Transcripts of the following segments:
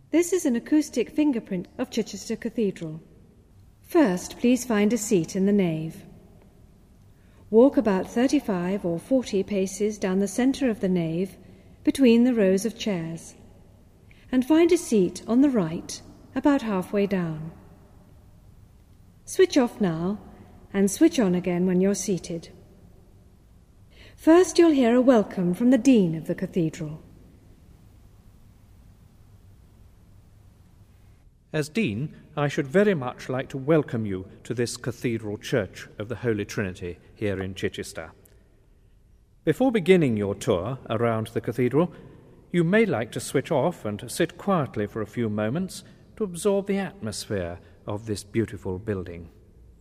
This is an acoustic fingerprint of Chichester Cathedral. First, please find a seat in the nave. Walk about 35 or 40 paces down the centre of the nave between the rows of chairs, and find a seat on the right about halfway down. Switch off now and switch on again when you're seated. First, you'll hear a welcome from the Dean of the Cathedral. As Dean, I should very much like to welcome you to this Cathedral Church of the Holy Trinity here in Chichester. Before beginning your tour around the cathedral, you may like to switch off and sit quietly for a few moments to absorb the atmosphere of this beautiful building.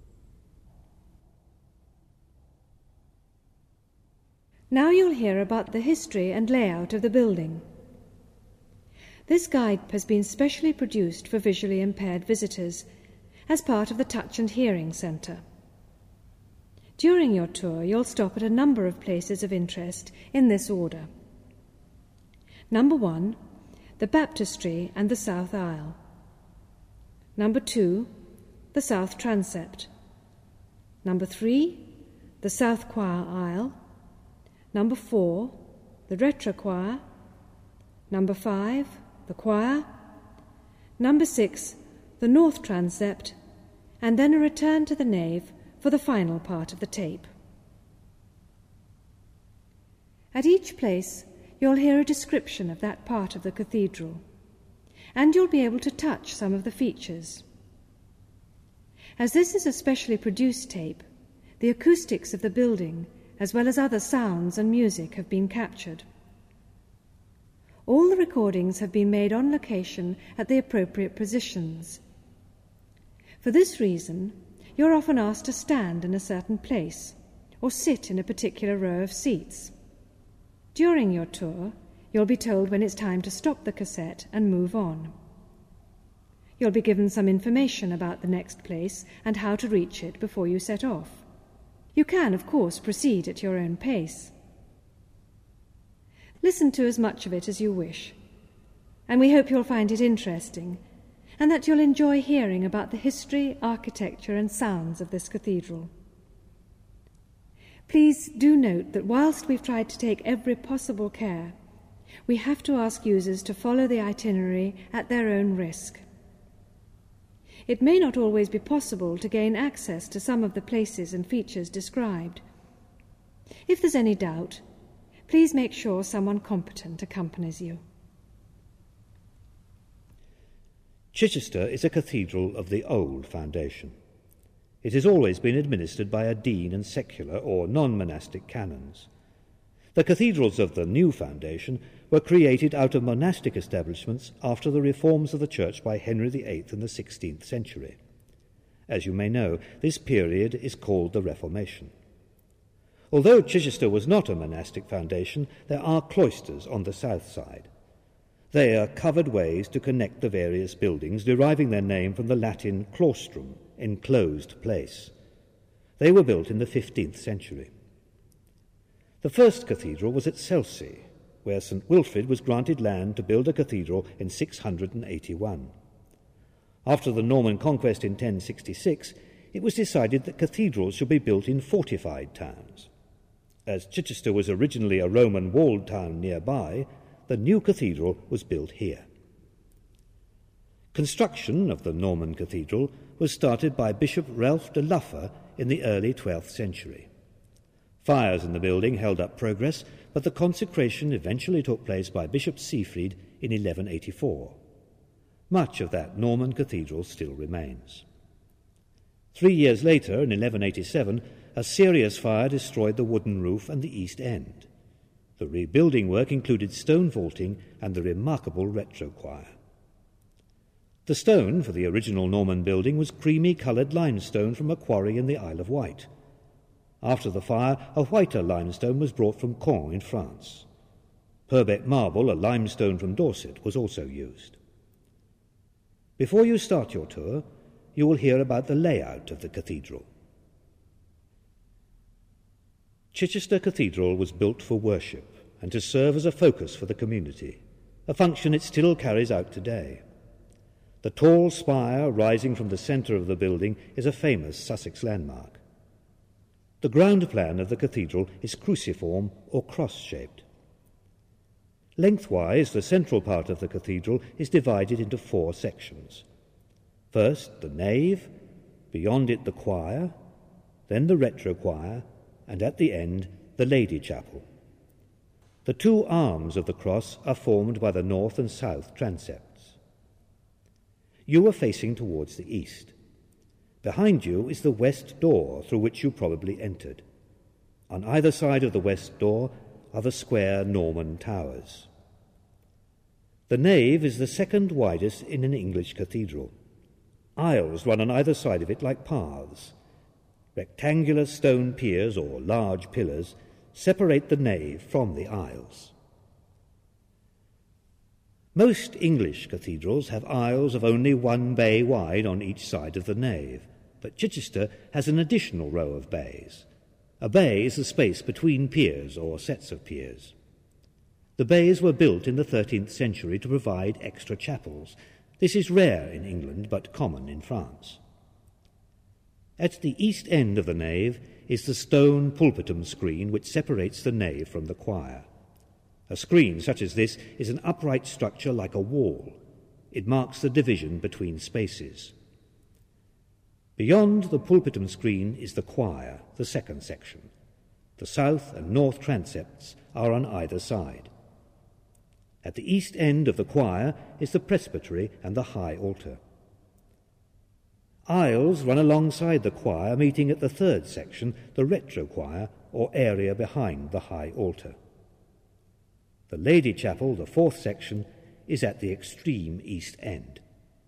Now you'll hear about the history and layout of the building. This guide has been specially produced for visually impaired visitors as part of the Touch and Hearing Centre. During your tour, you'll stop at a number of places of interest in this order. Number 1, the baptistry and the south aisle. Number 2, the south transept. Number 3, the south choir aisle. Number 4, the retrochoir. Number 5, the choir. Number 6, the north transept, and then a return to the nave for the final part of the tape. At each place, you'll hear a description of that part of the cathedral, and you'll be able to touch some of the features. As this is a specially produced tape, the acoustics of the building, as well as other sounds and music, have been captured. All the recordings have been made on location at the appropriate positions. For this reason, you're often asked to stand in a certain place or sit in a particular row of seats. During your tour, you'll be told when it's time to stop the cassette and move on. You'll be given some information about the next place and how to reach it before you set off. You can, of course, proceed at your own pace. Listen to as much of it as you wish, and we hope you'll find it interesting and that you'll enjoy hearing about the history, architecture and sounds of this cathedral. Please do note that whilst we've tried to take every possible care, we have to ask users to follow the itinerary at their own risk. It may not always be possible to gain access to some of the places and features described. If there's any doubt, please make sure someone competent accompanies you. Chichester is a cathedral of the old foundation. It has always been administered by a dean and secular or non-monastic canons. The cathedrals of the new foundation were created out of monastic establishments after the reforms of the church by Henry VIII in the 16th century. As you may know, this period is called the Reformation. Although Chichester was not a monastic foundation, there are cloisters on the south side. They are covered ways to connect the various buildings, deriving their name from the Latin claustrum, enclosed place. They were built in the 15th century. The first cathedral was at Selsey, where St. Wilfrid was granted land to build a cathedral in 681. After the Norman conquest in 1066, it was decided that cathedrals should be built in fortified towns. As Chichester was originally a Roman walled town nearby, the new cathedral was built here. Construction of the Norman cathedral was started by Bishop Ralph de Luffer in the early 12th century. Fires in the building held up progress, but the consecration eventually took place by Bishop Siegfried in 1184. Much of that Norman cathedral still remains. 3 years later, in 1187, a serious fire destroyed the wooden roof and the east end. The rebuilding work included stone vaulting and the remarkable retrochoir. The stone for the original Norman building was creamy-coloured limestone from a quarry in the Isle of Wight. After the fire, a whiter limestone was brought from Caen in France. Purbeck marble, a limestone from Dorset, was also used. Before you start your tour, you will hear about the layout of the cathedral. Chichester Cathedral was built for worship and to serve as a focus for the community, a function it still carries out today. The tall spire rising from the centre of the building is a famous Sussex landmark. The ground plan of the cathedral is cruciform or cross-shaped. Lengthwise, the central part of the cathedral is divided into 4 sections. First, the nave, beyond it the choir, then the retrochoir, and at the end, the Lady Chapel. The 2 arms of the cross are formed by the north and south transepts. You are facing towards the east. Behind you is the west door through which you probably entered. On either side of the west door are the square Norman towers. The nave is the second widest in an English cathedral. Aisles run on either side of it like paths. Rectangular stone piers, or large pillars, separate the nave from the aisles. Most English cathedrals have aisles of only 1 bay wide on each side of the nave, but Chichester has an additional row of bays. A bay is the space between piers or sets of piers. The bays were built in the 13th century to provide extra chapels. This is rare in England, but common in France. At the east end of the nave is the stone pulpitum screen which separates the nave from the choir. A screen such as this is an upright structure like a wall. It marks the division between spaces. Beyond the pulpitum screen is the choir, the second section. The south and north transepts are on either side. At the east end of the choir is the presbytery and the high altar. Aisles run alongside the choir, meeting at the third section, the retrochoir, or area behind the high altar. The Lady Chapel, the 4th section, is at the extreme east end.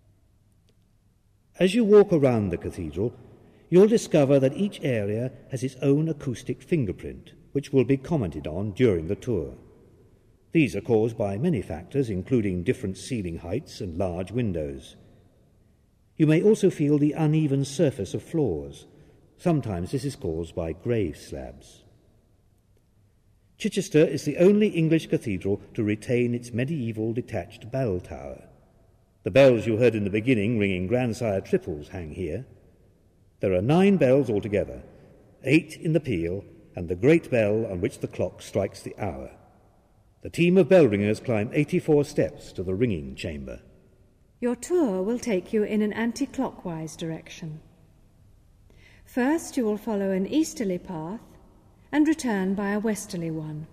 As you walk around the cathedral, you'll discover that each area has its own acoustic fingerprint, which will be commented on during the tour. These are caused by many factors, including different ceiling heights and large windows. You may also feel the uneven surface of floors. Sometimes this is caused by grave slabs. Chichester is the only English cathedral to retain its medieval detached bell tower. The bells you heard in the beginning ringing grandsire triples hang here. There are 9 bells altogether, 8 in the peal, and the great bell on which the clock strikes the hour. The team of bell ringers climb 84 steps to the ringing chamber. Your tour will take you in an anti-clockwise direction. First, you will follow an easterly path and return by a westerly one.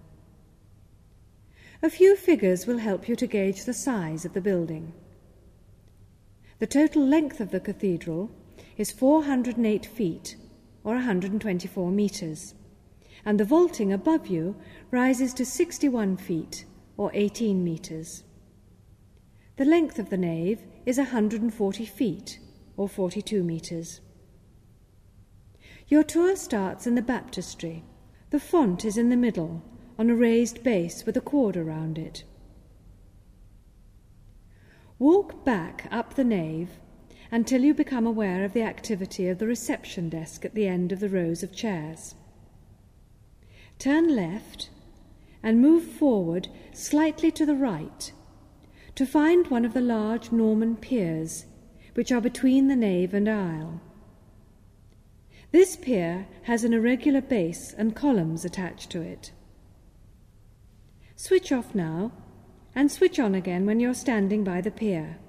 A few figures will help you to gauge the size of the building. The total length of the cathedral is 408 feet, or 124 metres, and the vaulting above you rises to 61 feet, or 18 metres. The length of the nave is 140 feet, or 42 metres. Your tour starts in the baptistry. The font is in the middle, on a raised base with a cord around it. Walk back up the nave until you become aware of the activity of the reception desk at the end of the rows of chairs. Turn left and move forward slightly to the right to find one of the large Norman piers which are between the nave and aisle. This pier has an irregular base and columns attached to it. Switch off now and switch on again when you're standing by the pier.